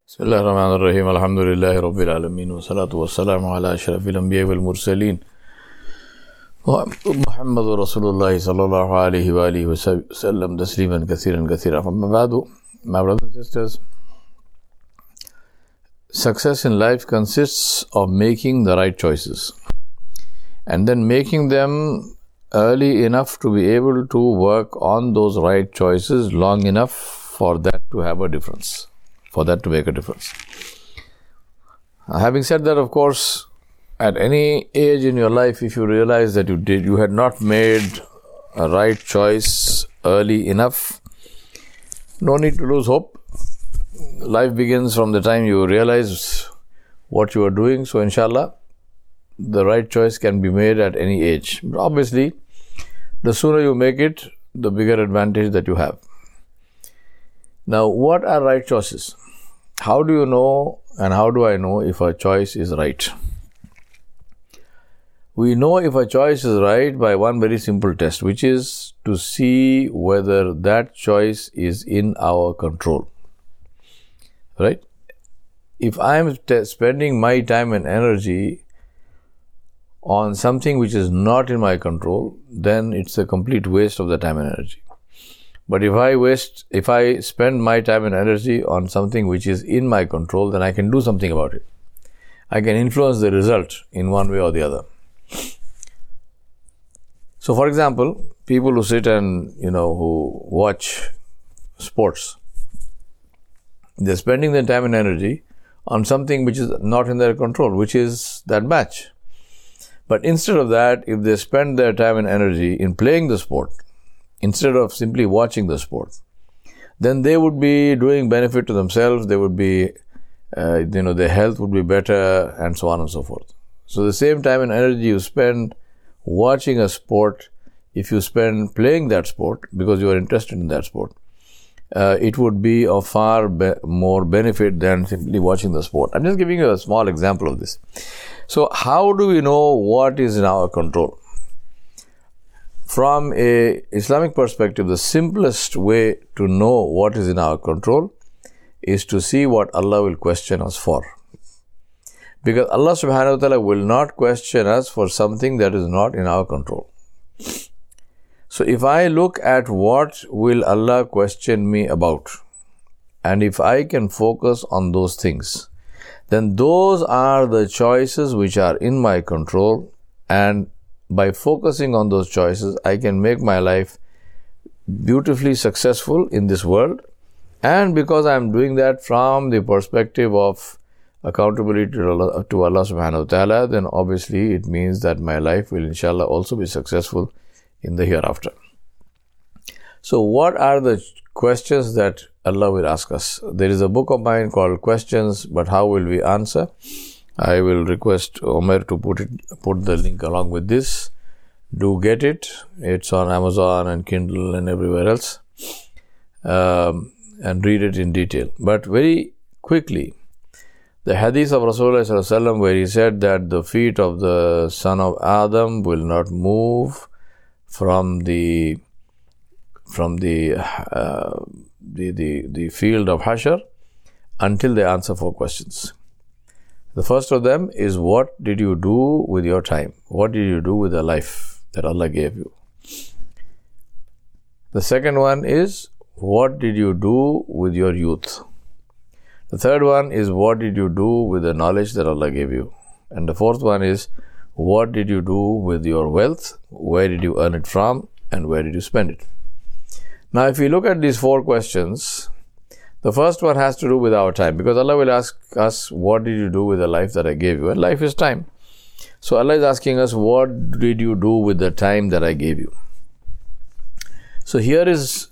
Bismillah ar-Rahman ar-Rahim. Alhamdulillahi Rabbil Alameen. Wa salatu wa salamu ala ashrafil anbiya wal mursaleen. Muhammadu Rasulullah sallallahu alayhi wa alihi wa sallam tasliman kathiran kathiran. Amma ba'du, my brothers and sisters, success in life consists of making the right choices and then making them early enough to be able to work on those right choices long enough for that to have a difference. For that to make a difference. Having said that, of course, at any age in your life, if you realize that you had not made a right choice early enough, no need to lose hope. Life begins from the time you realize what you are doing. So, inshallah, the right choice can be made at any age. But obviously, the sooner you make it, the bigger advantage that you have. Now, what are right choices? How do you know and how do I know if a choice is right? We know if a choice is right by one very simple test, which is to see whether that choice is in our control. Right? If I am spending my time and energy on something which is not in my control, then it's a complete waste of the time and energy. But if I spend my time and energy on something which is in my control, then I can do something about it. I can influence the result in one way or the other. So, for example, people who sit and, who watch sports, they're spending their time and energy on something which is not in their control, which is that match. But instead of that, if they spend their time and energy in playing the sport, instead of simply watching the sport, then they would be doing benefit to themselves, they would be, their health would be better, and so on and so forth. So the same time and energy you spend watching a sport, if you spend playing that sport because you are interested in that sport, it would be of far more benefit than simply watching the sport. I'm just giving you a small example of this. So how do we know what is in our control? From an Islamic perspective, the simplest way to know what is in our control is to see what Allah will question us for. Because Allah subhanahu wa ta'ala will not question us for something that is not in our control. So if I look at what will Allah question me about, and if I can focus on those things, then those are the choices which are in my control, and by focusing on those choices, I can make my life beautifully successful in this world. And because I am doing that from the perspective of accountability to Allah subhanahu wa ta'ala, then obviously it means that my life will inshallah also be successful in the hereafter. So what are the questions that Allah will ask us? There is a book of mine called Questions, but How Will We Answer? I will request Omer to put the link along with this. Do get it. It's on Amazon and Kindle and everywhere else. And read it in detail. But very quickly, the hadith of Rasulullah sallallahu alaihi wasallam, where he said that the feet of the son of Adam will not move from the field of Hashar until they answer 4 questions. The first of them is, what did you do with your time? What did you do with the life that Allah gave you? The second one is, what did you do with your youth? The third one is, what did you do with the knowledge that Allah gave you? And the fourth one is, what did you do with your wealth? Where did you earn it from? And where did you spend it? Now, if we look at these 4 questions, the first one has to do with our time, because Allah will ask us, what did you do with the life that I gave you? And life is time. So Allah is asking us, what did you do with the time that I gave you? So here is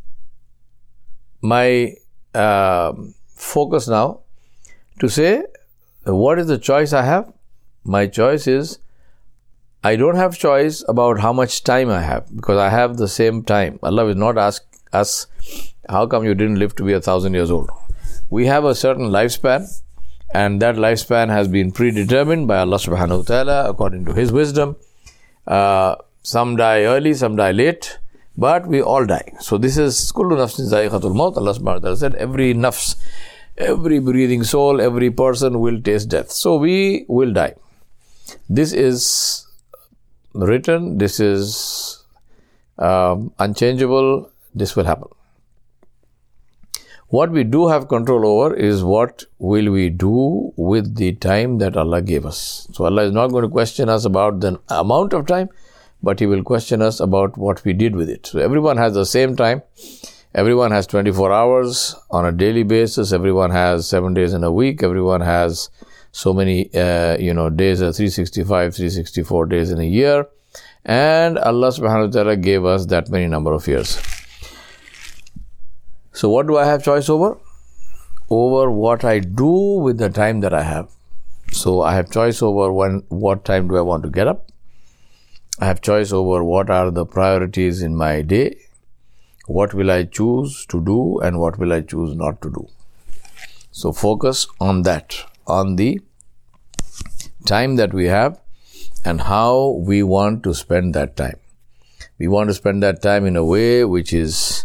my focus now to say, what is the choice I have? My choice is, I don't have choice about how much time I have, because I have the same time. Allah will not ask us, how come you didn't live to be 1,000 years old? We have a certain lifespan, and that lifespan has been predetermined by Allah subhanahu wa ta'ala according to His wisdom. Some die early, some die late, but we all die. So this is kullu nafsin za'iqatul maut. Allah subhanahu wa ta'ala said every nafs every breathing soul, every person will taste death. So we will die. This is written, this is unchangeable, this will happen. What we do have control over is what will we do with the time that Allah gave us. So Allah is not going to question us about the amount of time, but He will question us about what we did with it. So everyone has the same time. Everyone has 24 hours on a daily basis. Everyone has 7 days in a week. Everyone has so many, days, 365, 364 days in a year. And Allah subhanahu wa ta'ala gave us that many number of years. So what do I have choice over? Over what I do with the time that I have. So I have choice over what time do I want to get up. I have choice over what are the priorities in my day. What will I choose to do and what will I choose not to do. So focus on that, on the time that we have and how we want to spend that time. We want to spend that time in a way which is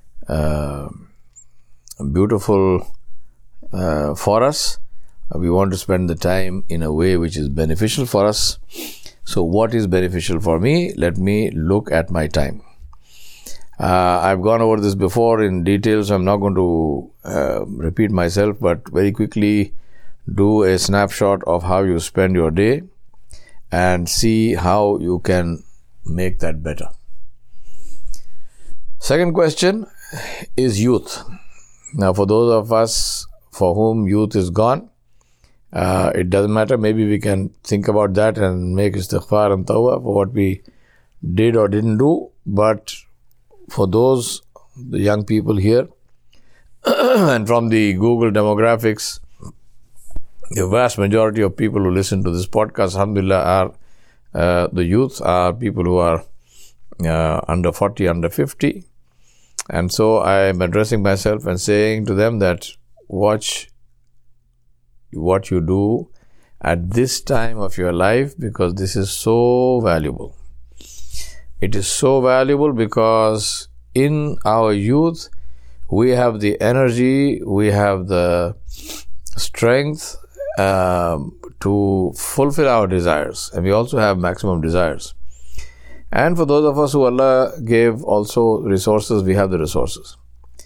beautiful for us. We want to spend the time in a way which is beneficial for us. So what is beneficial for me? Let me look at my time. I've gone over this before in detail, so I'm not going to repeat myself, but very quickly do a snapshot of how you spend your day and see how you can make that better. Second question is youth. Now, for those of us for whom youth is gone, it doesn't matter. Maybe we can think about that and make istighfar and tawbah for what we did or didn't do. But for those, the young people here, and from the Google demographics, the vast majority of people who listen to this podcast, alhamdulillah, are the youth, are people who are under 40, under 50. And so I am addressing myself and saying to them that watch what you do at this time of your life, because this is so valuable. It is so valuable because in our youth, we have the energy, we have the strength to fulfill our desires, and we also have maximum desires. And for those of us who Allah gave also resources, we have the resources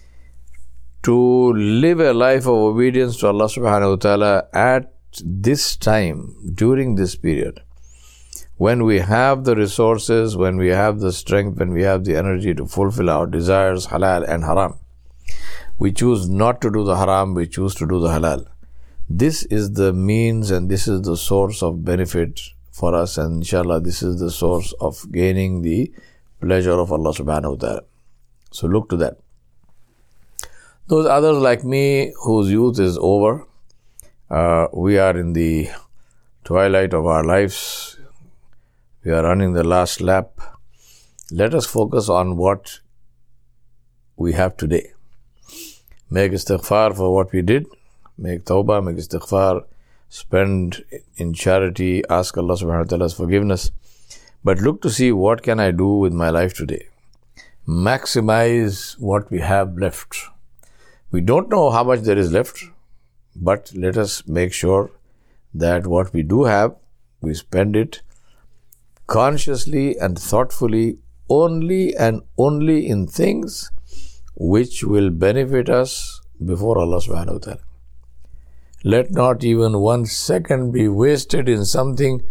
to live a life of obedience to Allah subhanahu wa ta'ala at this time, during this period, when we have the resources, when we have the strength, when we have the energy to fulfill our desires, halal and haram. We choose not to do the haram, we choose to do the halal. This is the means and this is the source of benefit for us, and inshallah this is the source of gaining the pleasure of Allah subhanahu wa ta'ala. So look to that. Those others like me whose youth is over, we are in the twilight of our lives, we are running the last lap. Let us focus on what we have today. Make istighfar for what we did, make tawbah, make istighfar, spend in charity, ask Allah subhanahu wa ta'ala's forgiveness. But look to see what can I do with my life today. Maximize what we have left. We don't know how much there is left, but let us make sure that what we do have, we spend it consciously and thoughtfully only and only in things which will benefit us before Allah subhanahu wa ta'ala. Let not even 1 second be wasted in something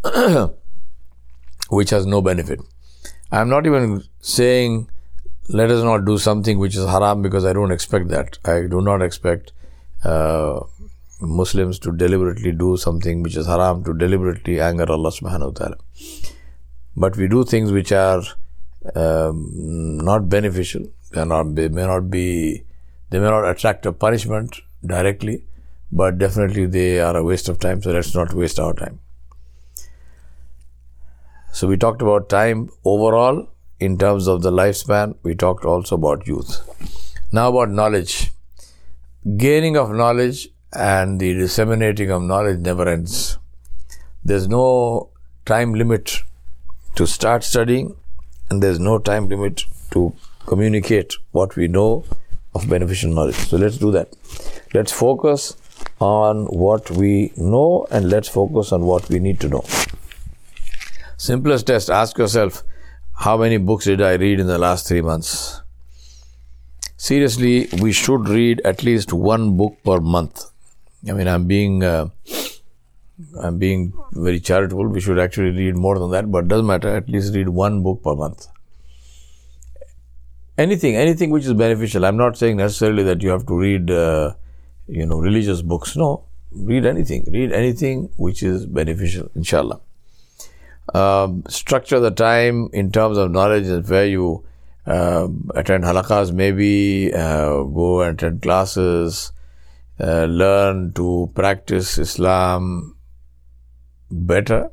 which has no benefit. I am not even saying let us not do something which is haram, because I don't expect that. I do not expect Muslims to deliberately do something which is haram, to deliberately anger Allah subhanahu wa ta'ala. But we do things which are not beneficial. They may not attract a punishment directly, but definitely they are a waste of time, so let's not waste our time. So we talked about time overall in terms of the lifespan. We talked also about youth. Now about knowledge. Gaining of knowledge and the disseminating of knowledge never ends. There's no time limit to start studying, and there's no time limit to communicate what we know of beneficial knowledge. So let's do that. Let's focus on what we know and let's focus on what we need to know. Simplest test, ask yourself, how many books did I read in the last 3 months? Seriously, we should read at least 1 book per month. I mean, I'm being very charitable. We should actually read more than that, but it doesn't matter. At least read 1 book per month. Anything which is beneficial. I'm not saying necessarily that you have to read, religious books. No, read anything. Read anything which is beneficial, inshallah. Structure the time in terms of knowledge and where you attend halaqas, maybe go and attend classes, learn to practice Islam better.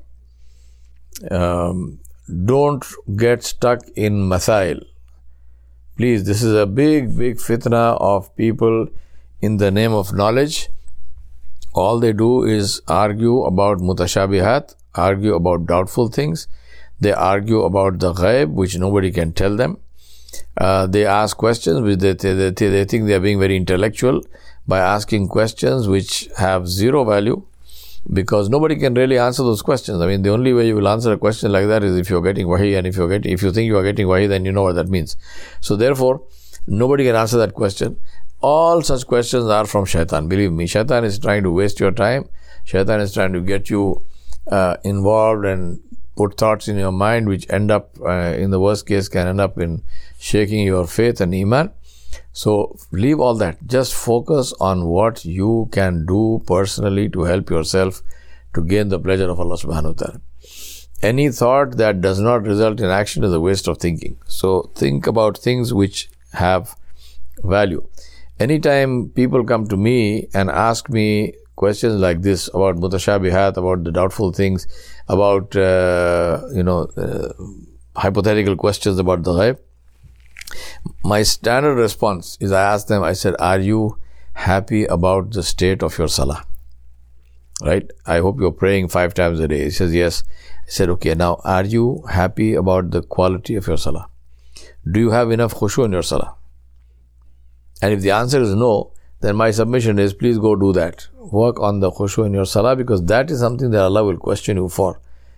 Don't get stuck in masail. Please, this is a big fitna of people in the name of knowledge. All they do is argue about mutashabihat, argue about doubtful things. They argue about the ghaib, which nobody can tell them. They ask questions which they think they are being very intellectual by asking questions which have zero value, because nobody can really answer those questions. I mean, the only way you will answer a question like that is if you're getting wahi, and if you think you are getting wahi, then you know what that means. So therefore, nobody can answer that question. All such questions are from shaitan. Believe me, shaitan is trying to waste your time. Shaitan is trying to get you involved and put thoughts in your mind which end up, in the worst case, can end up in shaking your faith and iman. So leave all that. Just focus on what you can do personally to help yourself to gain the pleasure of Allah subhanahu wa ta'ala. Any thought that does not result in action is a waste of thinking. So think about things which have value. Anytime people come to me and ask me questions like this about mutashabihat, about the doubtful things, about hypothetical questions about the ghaib, my standard response is I ask them, I said, are you happy about the state of your salah? Right? I hope you're praying 5 times a day. He says, yes. I said, okay, now are you happy about the quality of your salah? Do you have enough khushu in your salah? And if the answer is no, then my submission is, please go do that. Work on the khushu in your salah, because that is something that Allah will question you for.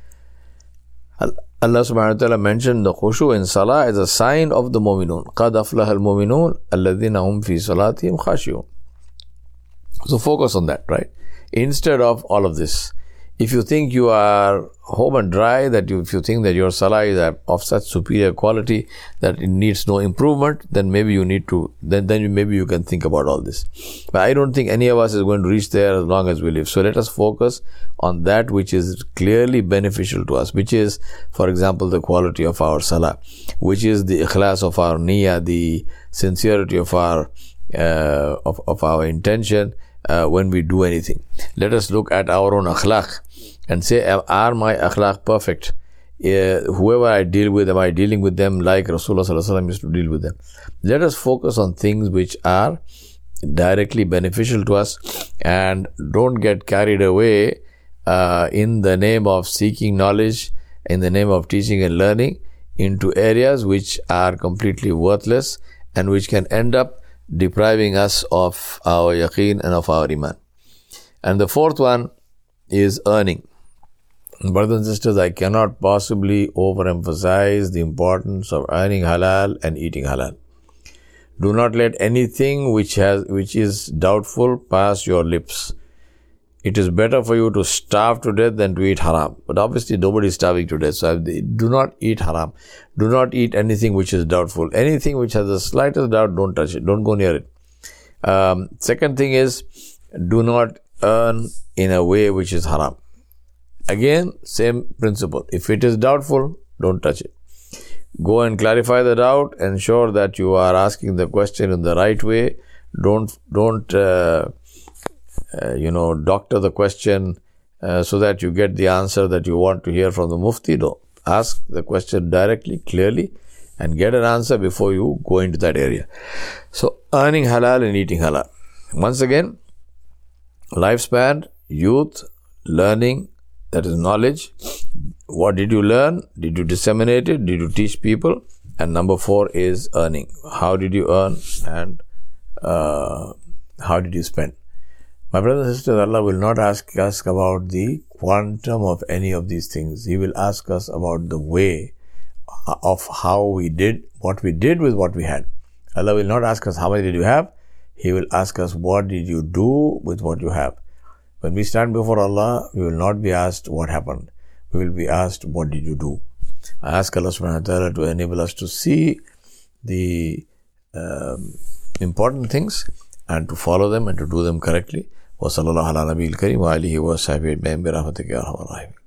Allah subhanahu wa ta'ala mentioned the khushu in salah as a sign of the mu'minun. قَدْ أَفْلَحَ الْمُؤْمِنُونَ الَّذِينَ هُمْ فِي صَلَاتِهِمْ خَاشِعُونَ. So focus on that, right? Instead of all of this. If you think you are home and dry, if you think that your salah is of such superior quality that it needs no improvement, then maybe you need to, then maybe you can think about all this. But I don't think any of us is going to reach there as long as we live. So let us focus on that which is clearly beneficial to us, which is, for example, the quality of our salah, which is the ikhlas of our niyyah, the sincerity of our intention when we do anything. Let us look at our own akhlaq and say, are my akhlaq perfect? Whoever I deal with, am I dealing with them like Rasulullah sallallahu alaihi wasallam used to deal with them? Let us focus on things which are directly beneficial to us, and don't get carried away in the name of seeking knowledge, in the name of teaching and learning, into areas which are completely worthless and which can end up depriving us of our yaqeen and of our iman. And the fourth one is earning. Brothers and sisters, I cannot possibly overemphasize the importance of earning halal and eating halal. Do not let anything which is doubtful pass your lips. It is better for you to starve to death than to eat haram. But obviously nobody is starving to death. So do not eat haram. Do not eat anything which is doubtful. Anything which has the slightest doubt, don't touch it. Don't go near it. Second thing is, do not earn in a way which is haram. Again, same principle. If it is doubtful, don't touch it. Go and clarify the doubt. Ensure that you are asking the question in the right way. Don't doctor the question so that you get the answer that you want to hear from the mufti. No. Ask the question directly, clearly, and get an answer before you go into that area. So, earning halal and eating halal. Once again, lifespan, youth, learning, that is knowledge. What did you learn? Did you disseminate it? Did you teach people? And number 4 is earning. How did you earn? And how did you spend? My brothers and sisters, Allah will not ask us about the quantum of any of these things. He will ask us about the way of how we did, what we did with what we had. Allah will not ask us how many did you have. He will ask us what did you do with what you have. When we stand before Allah, we will not be asked what happened. We will be asked what did you do. I ask Allah subhanahu wa ta'ala to enable us to see the important things and to follow them and to do them correctly. Wa sallallahu ala nabiyil kareem wa alihi wa sahbihi ajma'in bi rahmatika ya arhamar rahimin.